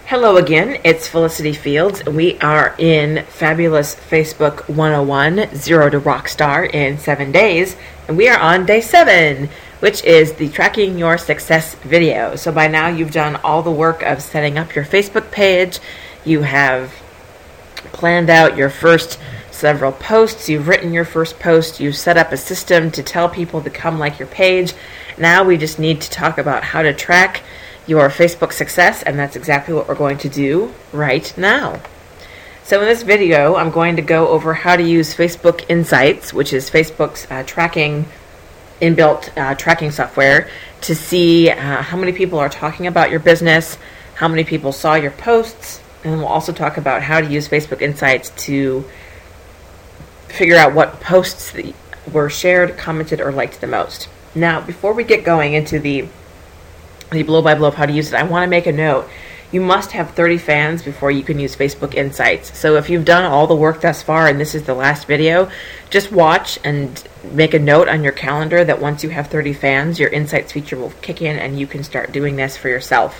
Hello again, it's Felicity Fields. We are in Fabulous Facebook 101, Zero to Rockstar in 7 days, and we are on day 7, which is the Tracking Your Success video. So by now you've done all the work of setting up your Facebook page, you have planned out your first several posts, you've written your first post, you've set up a system to tell people to come like your page. Now we just need to talk about how to track your Facebook success, and that's exactly what we're going to do right now. So in this video, I'm going to go over how to use Facebook Insights, which is Facebook's inbuilt tracking software, to see how many people are talking about your business, how many people saw your posts, and we'll also talk about how to use Facebook Insights to figure out what posts were shared, commented, or liked the most. Now, before we get going into the blow-by-blow of how to use it, I want to make a note. You must have 30 fans before you can use Facebook Insights. So if you've done all the work thus far and this is the last video, just watch and make a note on your calendar that once you have 30 fans, your Insights feature will kick in and you can start doing this for yourself.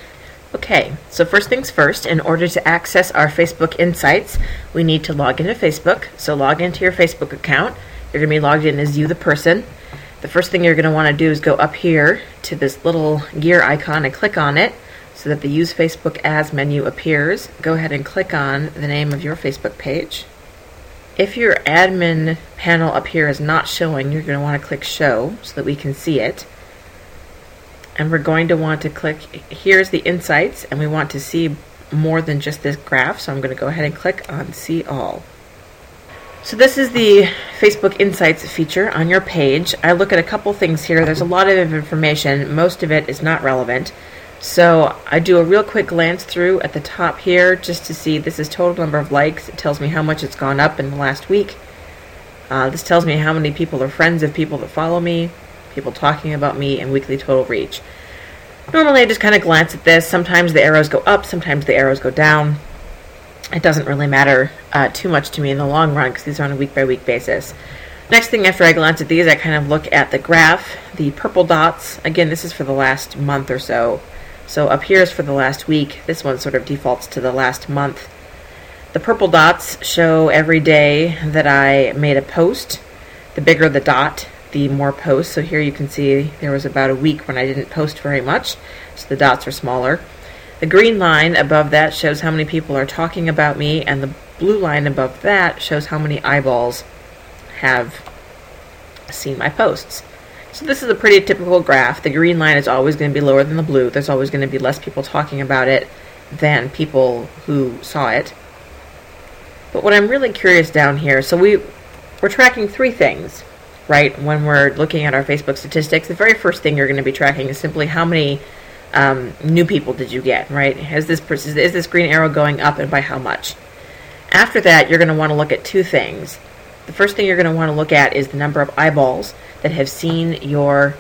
Okay, so first things first, in order to access our Facebook Insights, we need to log into Facebook. So log into your Facebook account. You're going to be logged in as you, the person. The first thing you're going to want to do is go up here to this little gear icon and click on it so that the Use Facebook As menu appears. Go ahead and click on the name of your Facebook page. If your admin panel up here is not showing, you're going to want to click Show so that we can see it. And we're going to want to click, here's the Insights, and we want to see more than just this graph, so I'm going to go ahead and click on See All. So this is the Facebook Insights feature on your page. I look at a couple things here. There's a lot of information. Most of it is not relevant. So I do a real quick glance through at the top here just to see this is total number of likes. It tells me how much it's gone up in the last week. This tells me how many people are friends of people that follow me, people talking about me, and weekly total reach. Normally I just kind of glance at this. Sometimes the arrows go up, sometimes the arrows go down. It doesn't really matter too much to me in the long run because these are on a week-by-week basis. Next thing after I glance at these, I kind of look at the graph, the purple dots. Again, this is for the last month or so. So up here is for the last week. This one sort of defaults to the last month. The purple dots show every day that I made a post. The bigger the dot, the more posts. So here you can see there was about a week when I didn't post very much, so the dots are smaller. The green line above that shows how many people are talking about me, and the blue line above that shows how many eyeballs have seen my posts. So this is a pretty typical graph. The green line is always going to be lower than the blue. There's always going to be less people talking about it than people who saw it. But what I'm really curious down here, so we're tracking 3 things, right? When we're looking at our Facebook statistics, the very first thing you're going to be tracking is simply how many new people did you get, right? Is this green arrow going up, and by how much? After that, you're going to want to look at 2 things. The first thing you're going to want to look at is the number of eyeballs that have seen your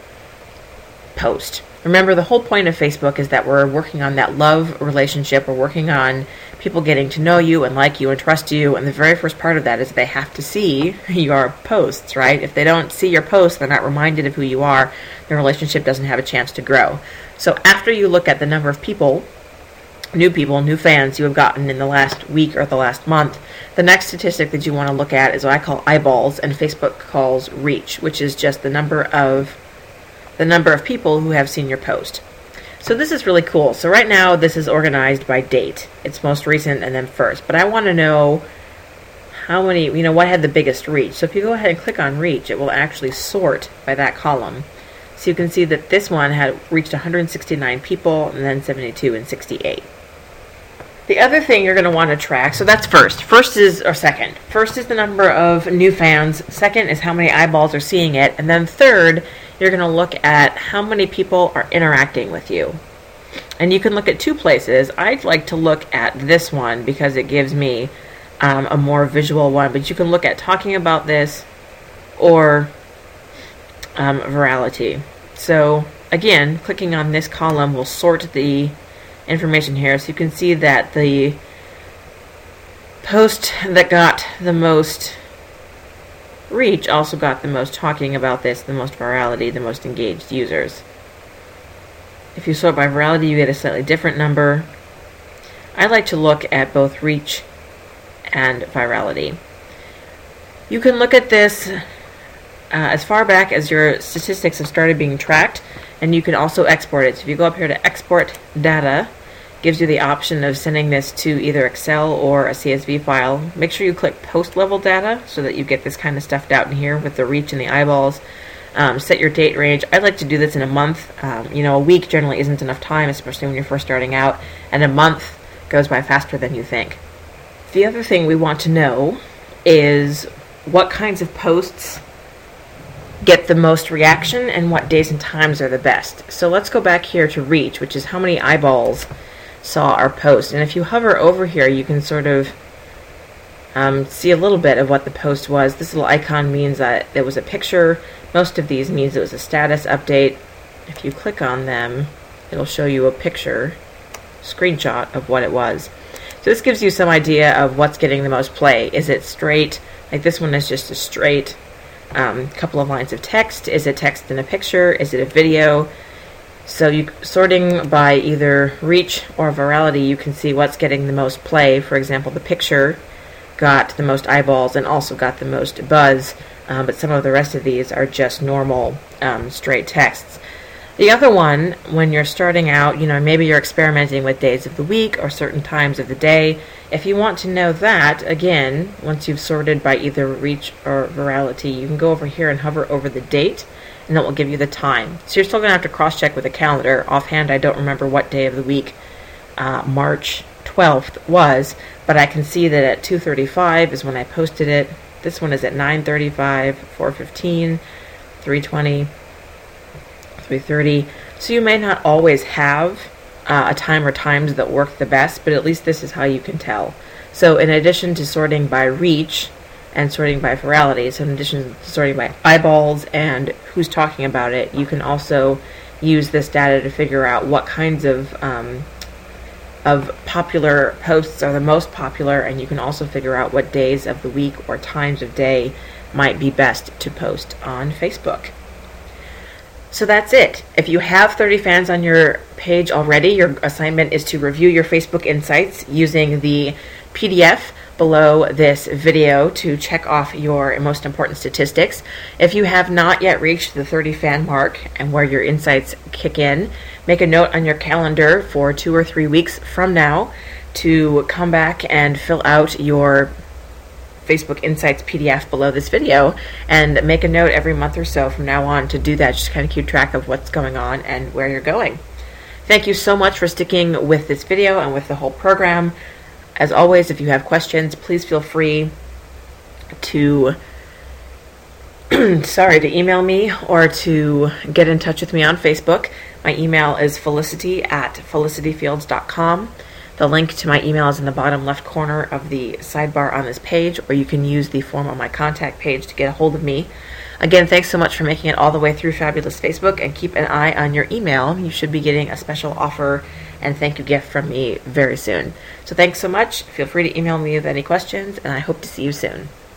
post. Remember, the whole point of Facebook is that we're working on that love relationship. We're working on people getting to know you and like you and trust you, and the very first part of that is they have to see your posts, right? If they don't see your posts, they're not reminded of who you are, the relationship doesn't have a chance to grow. So after you look at the number of people, new fans you have gotten in the last week or the last month, the next statistic that you want to look at is what I call eyeballs, and Facebook calls reach, which is just the number of people who have seen your post. So this is really cool. So right now this is organized by date. It's most recent and then first. But I want to know how many, what had the biggest reach. So if you go ahead and click on reach, it will actually sort by that column. So you can see that this one had reached 169 people, and then 72 and 68. The other thing you're going to want to track, so that's first. First is the number of new fans. Second is how many eyeballs are seeing it. And then third, you're going to look at how many people are interacting with you. And you can look at 2 places. I'd like to look at this one because it gives me a more visual one. But you can look at talking about this or virality. So again, clicking on this column will sort the information here. So you can see that the post that got the most reach also got the most talking about this, the most virality, the most engaged users. If you sort by virality, you get a slightly different number. I like to look at both reach and virality. You can look at this as far back as your statistics have started being tracked, and you can also export it. So if you go up here to export data, gives you the option of sending this to either Excel or a CSV file. Make sure you click post level data so that you get this kind of stuff out in here with the reach and the eyeballs. Set your date range. I like to do this in a month. A week generally isn't enough time, especially when you're first starting out, and a month goes by faster than you think. The other thing we want to know is what kinds of posts get the most reaction and what days and times are the best. So let's go back here to reach, which is how many eyeballs saw our post. And if you hover over here, you can sort of see a little bit of what the post was. This little icon means that there was a picture. Most of these means it was a status update. If you click on them, it'll show you a picture, screenshot of what it was. So this gives you some idea of what's getting the most play. Is it straight? Like this one is just a straight couple of lines of text. Is it text in a picture? Is it a video? So you sorting by either reach or virality, you can see what's getting the most play. For example, the picture got the most eyeballs and also got the most buzz, but some of the rest of these are just normal straight texts. The other one, when you're starting out, maybe you're experimenting with days of the week or certain times of the day. If you want to know that, again, once you've sorted by either reach or virality, you can go over here and hover over the date, and it will give you the time. So you're still going to have to cross-check with a calendar. Offhand, I don't remember what day of the week March 12th was, but I can see that at 2:35 is when I posted it. This one is at 9:35, 4:15, 3:20, 3:30. So you may not always have a time or times that work the best, but at least this is how you can tell. So in addition to sorting by reach and sorting by virality, so in addition to sorting by eyeballs and who's talking about it, you can also use this data to figure out what kinds of popular posts are the most popular, and you can also figure out what days of the week or times of day might be best to post on Facebook. So that's it. If you have 30 fans on your page already, your assignment is to review your Facebook Insights using the PDF below this video to check off your most important statistics. If you have not yet reached the 30 fan mark and where your insights kick in, make a note on your calendar for 2 or 3 weeks from now to come back and fill out your Facebook Insights PDF below this video, and make a note every month or so from now on to do that. Just kind of keep track of what's going on and where you're going. Thank you so much for sticking with this video and with the whole program. As always, if you have questions, please feel free to email me or to get in touch with me on Facebook. My email is felicity@felicityfields.com. The link to my email is in the bottom left corner of the sidebar on this page, or you can use the form on my contact page to get a hold of me. Again, thanks so much for making it all the way through Fabulous Facebook, and keep an eye on your email. You should be getting a special offer and thank you gift from me very soon. So thanks so much. Feel free to email me with any questions, and I hope to see you soon.